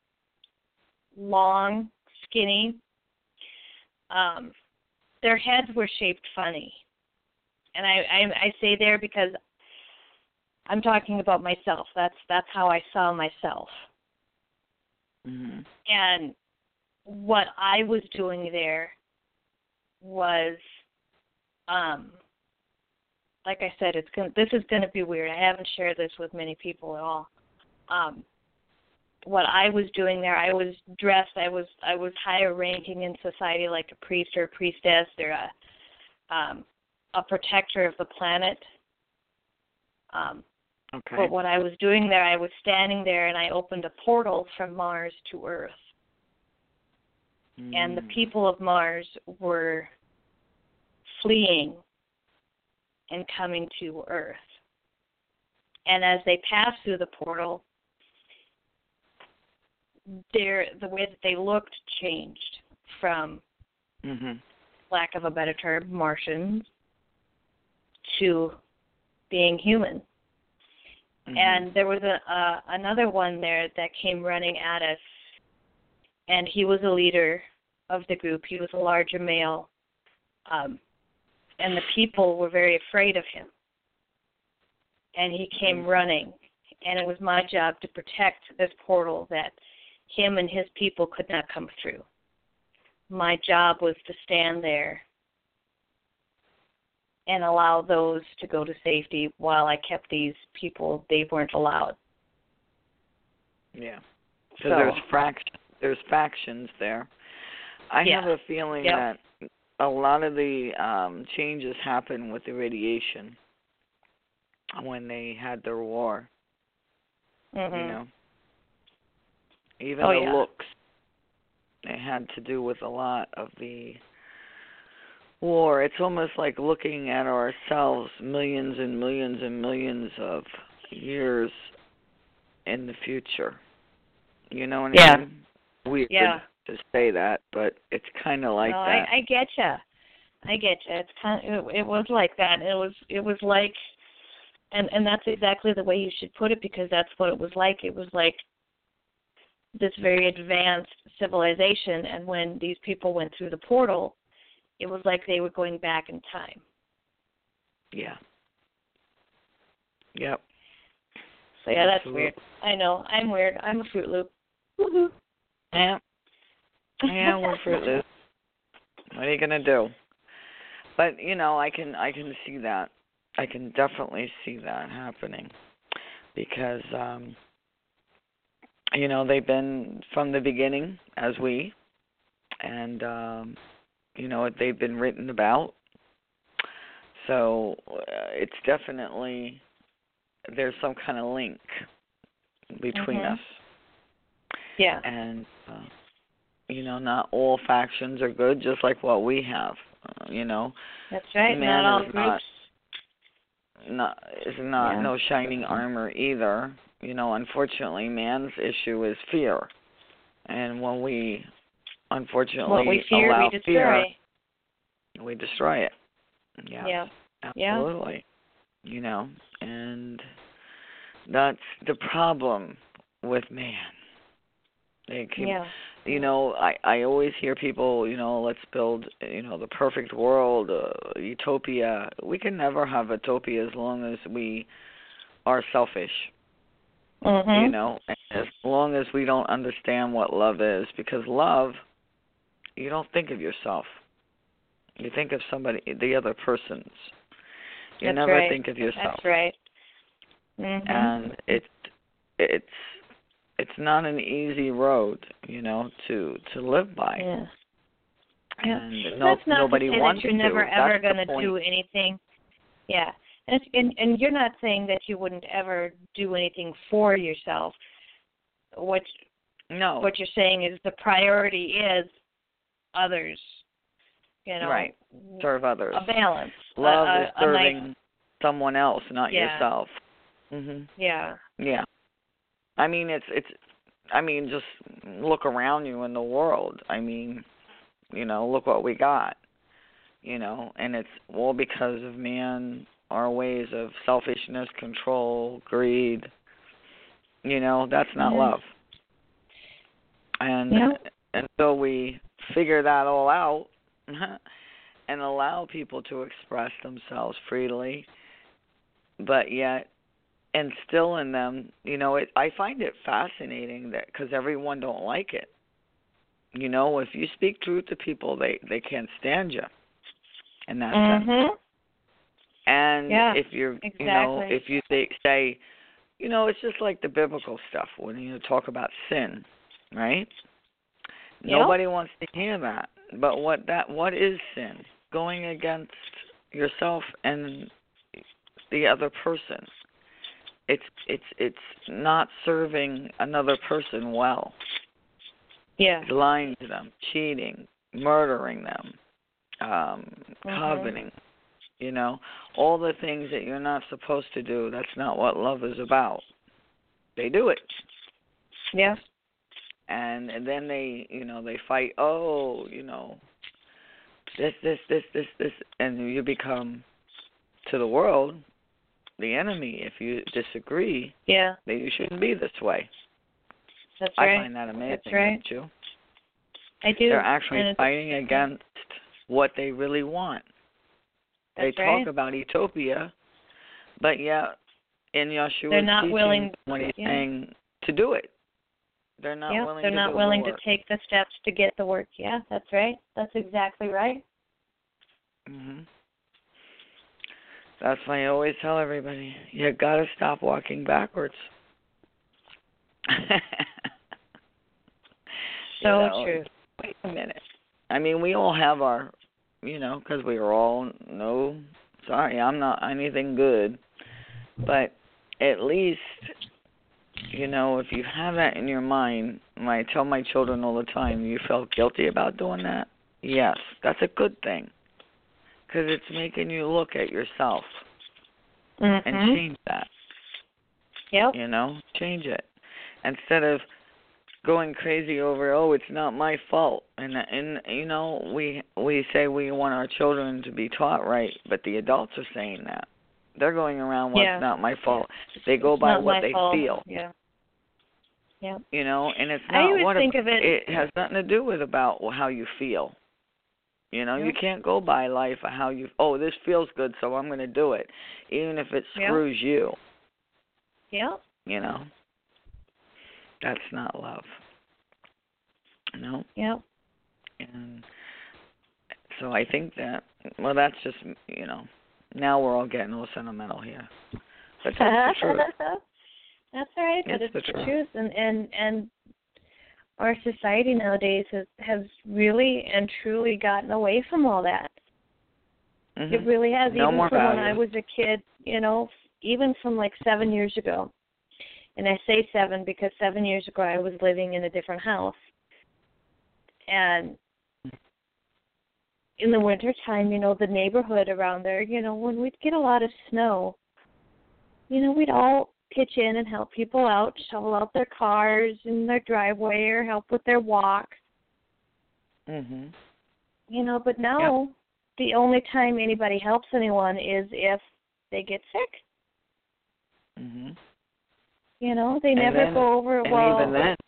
long, skinny. Um, their heads were shaped funny. And I, I, I say there because I'm talking about myself. That's that's how I saw myself. Mm-hmm. And what I was doing there was, um, like I said, it's gonna, this is going to be weird. I haven't shared this with many people at all. Um, what I was doing there, I was dressed. I was I was higher ranking in society, like a priest or a priestess, or a um, a protector of the planet. Um, okay. But what I was doing there, I was standing there, and I opened a portal from Mars to Earth. Mm. And the people of Mars were fleeing and coming to Earth. And as they passed through the portal, their the way that they looked changed from, Mhm. lack of a better term, Martians to being human. Mhm. And there was a uh, another one there that came running at us, and he was a leader of the group. He was a larger male, um, and the people were very afraid of him. And he came Mhm. running, and it was my job to protect this portal that him and his people could not come through. My job was to stand there and allow those to go to safety while I kept these people, they weren't allowed. Yeah. So, So there's fraction, there's factions there. I Yeah. have a feeling Yep. that a lot of the um, changes happened with the radiation when they had their war. mhm. You know, even Oh, the yeah. looks, it had to do with a lot of the war. It's almost like looking at ourselves millions and millions and millions of years in the future. You know what Yeah. I mean? Weird Yeah. to say that, but it's kind of like no, that. I, I get you. I get you. It's kind of, it, it was like that. It was it was like, and and that's exactly the way you should put it, because that's what it was like. It was like this very advanced civilization, and when these people went through the portal, it was like they were going back in time. Yeah. Yep. So yeah, that's Absolutely. weird. I know. I'm weird. I'm a Fruit Loop. Woohoo. Yeah. Yeah, we're Fruit Loops. What are you gonna do? But you know, I can I can see that. I can definitely see that happening because um, you know they've been from the beginning as we, and um, you know they've been written about. So uh, it's definitely there's some kind of link between Mhm. us. Yeah. And uh, you know, not all factions are good, just like what we have. Uh, you know, That's right. man Not all is groups. not not is not Yeah. no shining armor either. You know, unfortunately, man's issue is fear, and when we unfortunately What we fear, allow we destroy. fear, we destroy it. Yeah, Yeah. absolutely. Yeah. You know, and that's the problem with man. They keep, Yeah. you know, I, I always hear people, you know, let's build, you know, the perfect world, uh, utopia. We can never have utopia as long as we are selfish, Mhm. you know, as long as we don't understand what love is. Because love, you don't think of yourself. You think of somebody, the other person's. You That's never right. think of yourself. That's right. Mhm. And it's, it's, it's not an easy road, you know, to to live by. Yeah. Yeah. And no, That's not nobody to say wants that you're never to. ever That's going the to point. do anything. Yeah. And, it's, and and you're not saying that you wouldn't ever do anything for yourself. What No. what you're saying is the priority is others. You know. Right. Serve others. A balance. Love a, is a, serving a nice, someone else, not Yeah. yourself. Mhm. Yeah. Yeah. I mean, it's it's. I mean, just look around you in the world. I mean, you know, look what we got. You know, and it's all because of man, our ways of selfishness, control, greed. You know, that's not Mhm. love. And Yeah. until we figure that all out and allow people to express themselves freely, but yet instill in them, you know, it, I find it fascinating that because everyone don't like it. You know, if you speak truth to people, they, they can't stand you in that sense. Mhm. Mm-hmm. And Yeah, if you're, exactly. you know, if you say, say, you know, it's just like the biblical stuff when you talk about sin, right? Yep. Nobody wants to hear that. But what that what is sin? Going against yourself and the other person. It's it's it's not serving another person well. Yeah. Lying to them, cheating, murdering them, um, Mhm. coveting, you know, all the things that you're not supposed to do. That's not what love is about. They do it. Yeah. and and then they, you know, they fight. Oh, you know, this, this, this, this, this, and you become to the world the enemy if you disagree. Yeah. That you shouldn't be this way. That's right. I find that amazing. That's right. Don't you? I do. They're actually And fighting against what they really want. They That's talk right. about utopia, but yet in Yeshua's They're not teaching, willing- when he's yeah. saying to do it, they're not yeah, willing they're to not do willing the to work. take the steps to get the work. Yeah, that's right. That's exactly right. hmm That's why I always tell everybody, you got to stop walking backwards. So You know, true. Wait a minute. I mean, we all have our, you know, because we are all, no, sorry, I'm not anything good. But at least, you know, if you have that in your mind, and I tell my children all the time, you felt guilty about doing that? Yes, that's a good thing. Because it's making you look at yourself Mm-hmm. and change that. Yep. You know, change it. Instead of going crazy over, oh, it's not my fault. And, and you know, we we say we want our children to be taught right, but the adults are saying that. They're going around, well, Yeah. it's not my fault. They go It's by not what my they fault. feel. Yeah. Yeah. You know, and it's I not always what think ab- of it. it has nothing to do with about how you feel. You know, Yeah. you can't go by life of how you, oh, this feels good, so I'm going to do it, even if it Yeah. screws you. Yeah. You know, that's not love. No. Yeah. And so I think that, well, that's just, you know, now we're all getting a little sentimental here. But that's the truth. That's right, but It's it's the the truth. truth, and and and our society nowadays has has really and truly gotten away from all that. Mhm. It really has. No even more from when value. I was a kid, you know, even from like seven years ago. And I say seven because seven years ago I was living in a different house. And in the wintertime, you know, the neighborhood around there, you know, when we'd get a lot of snow, you know, we'd all pitch in and help people out, shovel out their cars in their driveway or help with their walk. Mhm. You know, but now the only time anybody helps anyone is if they get sick. Mhm. You know, they And never then- go over, And well, even then,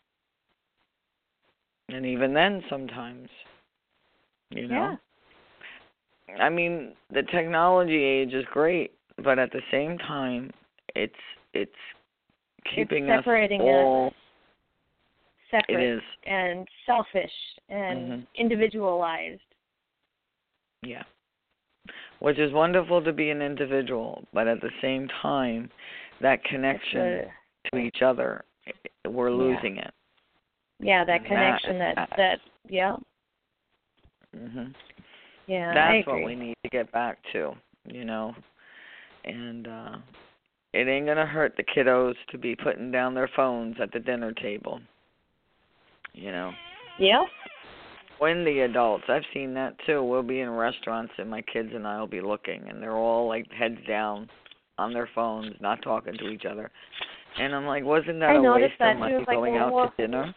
and even then, sometimes, you know. yeah, I mean, the technology age is great, but at the same time, it's it's keeping it's separating us all. us separate It is. and selfish and Mhm. individualized. Yeah. Which is wonderful to be an individual, but at the same time, that connection It's to each other, we're Yeah. losing it. a- yeah, that That connection, is that, sad. that, yeah, Mhm. yeah, I That's agree. what we need to get back to, you know. And uh it ain't gonna hurt the kiddos to be putting down their phones at the dinner table. You know. Yep. When the adults, I've seen that too. We'll be in restaurants and my kids and I will be looking and they're all like heads down on their phones, not talking to each other. And I'm like, wasn't that I a noticed waste that of too. money It's like, going well, out well- to dinner?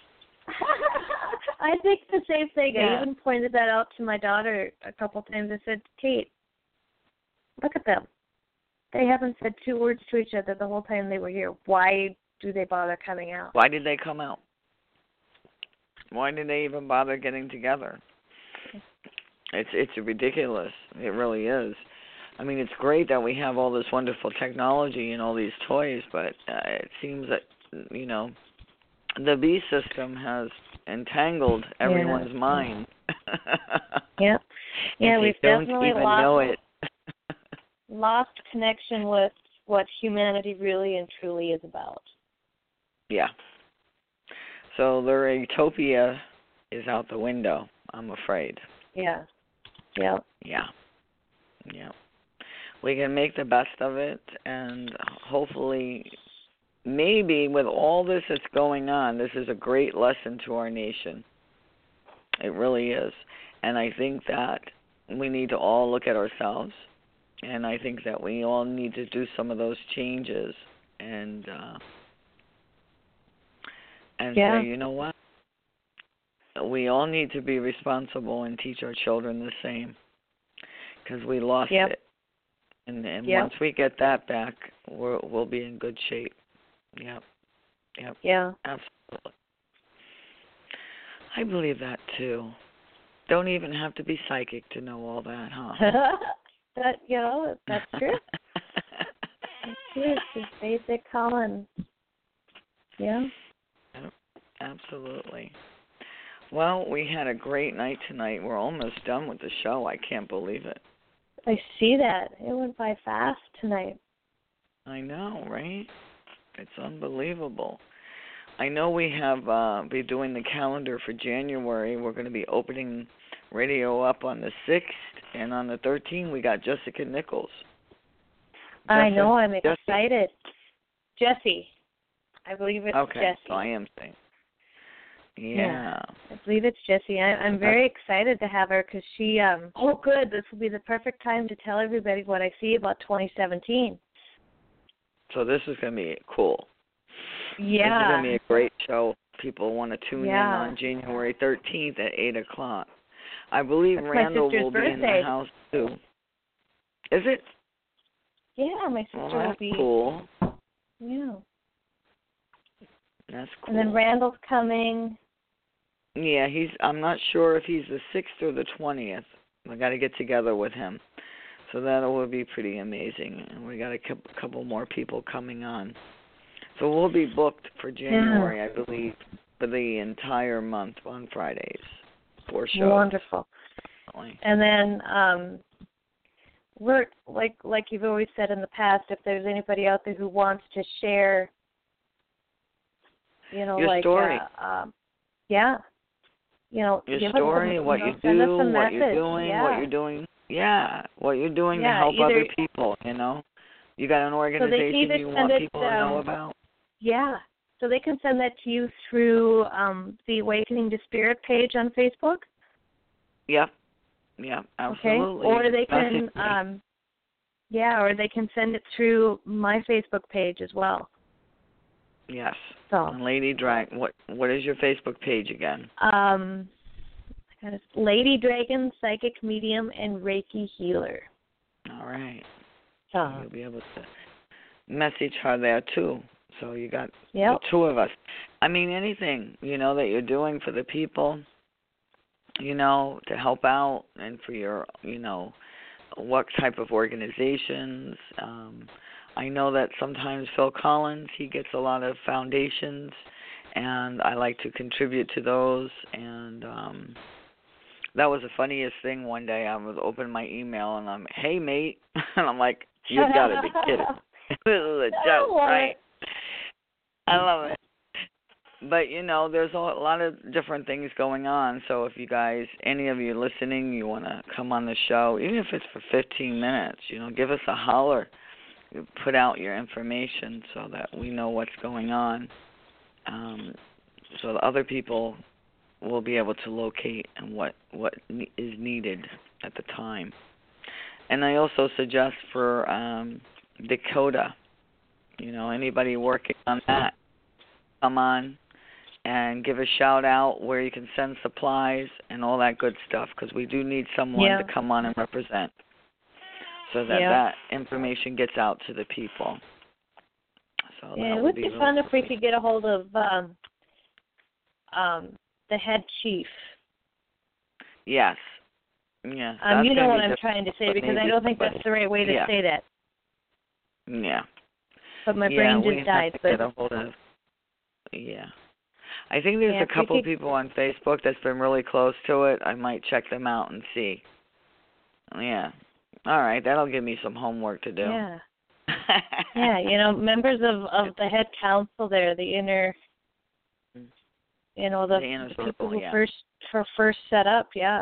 I think the same thing. I Yeah. even pointed that out to my daughter a couple times. I said, Kate, look at them. They haven't said two words to each other the whole time they were here. Why do they bother coming out? Why did they come out? Why did they even bother getting together? It's it's ridiculous. It really is. I mean, it's great that we have all this wonderful technology and all these toys, but uh, it seems that, you know, the bee system has entangled everyone's mind. Yep. Yeah, And they we've don't definitely even lost know it. lost connection with what humanity really and truly is about. Yeah. So their utopia is out the window, I'm afraid. Yeah. Yep. Yeah. Yeah. We can make the best of it, and hopefully, maybe with all this that's going on, this is a great lesson to our nation. It really is. And I think that we need to all look at ourselves, and I think that we all need to do some of those changes and uh, and Yeah. say, you know what? We all need to be responsible and teach our children the same, because we lost Yep. it. And, and Yep. once we get that back, we're, we'll be in good shape. Yep. Yep. Yeah. Absolutely. I believe that too. Don't even have to be psychic to know all that, huh? that you know, that's true. That's true. It's just basic common. Yeah. Yep. Absolutely. Well, we had a great night tonight. We're almost done with the show. I can't believe it. I see that. It went by fast tonight. I know, right? It's unbelievable. I know we have uh be doing the calendar for January. We're going to be opening radio up on the sixth, and on the thirteenth we got Jessica Nichols. I Jessica, know. I'm Jessica. excited. Jessie. I believe it's okay, Jessie. so I am saying. Yeah. yeah. I believe it's Jessie. I, I'm very excited to have her because she, um, oh, good. This will be the perfect time to tell everybody what I see about twenty seventeen. So this is going to be cool. Yeah. This is going to be a great show. People want to tune yeah. in on January thirteenth at eight o'clock. I believe That's Randall will birthday. be in the house, too. Is it? Yeah, my sister well, will that's be. cool. Yeah. That's cool. And then Randall's coming. Yeah, he's. I'm not sure if he's the sixth or the twentieth. I got to get together with him, so that will be pretty amazing. And we got a couple more people coming on, so we'll be booked for January, yeah. I believe, for the entire month on Fridays. Four shows. Wonderful. And then um, we're like like you've always said in the past. If there's anybody out there who wants to share, you know, your like story. Uh, um, yeah. You know, your give story, us a, what you, know, you send do, us a what message. you're doing, yeah. what you're doing. Yeah, what you're doing yeah, to help either, other people, you know. You got an organization so you want it, people um, to know about? Yeah. So they can send that to you through um, the Awakening to Spirit page on Facebook. Yep. Yep, absolutely. Okay. Or they can, um, yeah, or they can send it through my Facebook page as well. Yes. So, and Lady Dragon. What What is your Facebook page again? Um, Lady Dragon, Psychic Medium, and Reiki Healer. All right. So you'll be able to message her there too. So you got yep. the two of us. I mean, anything you know that you're doing for the people, you know, to help out, and for your, you know, what type of organizations. Um, I know that sometimes Phil Collins, he gets a lot of foundations, and I like to contribute to those. And um, that was the funniest thing one day. I was opening my email, and I'm, hey, mate. And I'm like, you've got to be kidding. This is a joke, right? I love it. But, you know, there's a lot of different things going on. So if you guys, any of you listening, you want to come on the show, even if it's for fifteen minutes, you know, give us a holler. Put out your information so that we know what's going on, um, so that other people will be able to locate and what, what is needed at the time. And I also suggest for um, Dakota, you know, anybody working on that, come on and give a shout out where you can send supplies and all that good stuff, because we do need someone yeah. to come on and represent, so that yeah. that information gets out to the people. So yeah, that it would be, be fun really if we could get a hold of um, um, the head chief. Yes. Yes. Um, you know what I'm different. trying to say, because I don't think that's the right way to yeah. say that. Yeah. But my yeah, brain just died. To but get a hold of, yeah. I think there's yeah, a couple could, people on Facebook that's been really close to it. I might check them out and see. Yeah. All right, that'll give me some homework to do. Yeah. yeah, you know, members of, of the head council there, the inner, you know, the, the inner the circle, people who yeah. first for first set up, yeah.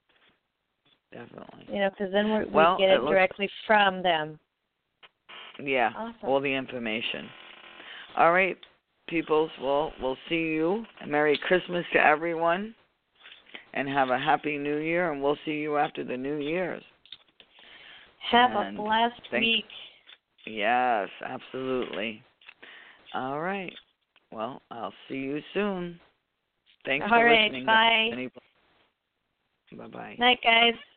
Definitely. You know, because then we're, well, we get it, it looks, directly from them. Yeah, awesome. all the information. All right, peoples, well, we'll see you. Merry Christmas to everyone, and have a Happy New Year, and we'll see you after the New Year's. Have and a blessed thank, week. Yes, absolutely. All right. Well, I'll see you soon. Thanks All for right, listening. bye. Bye-bye. Night, guys.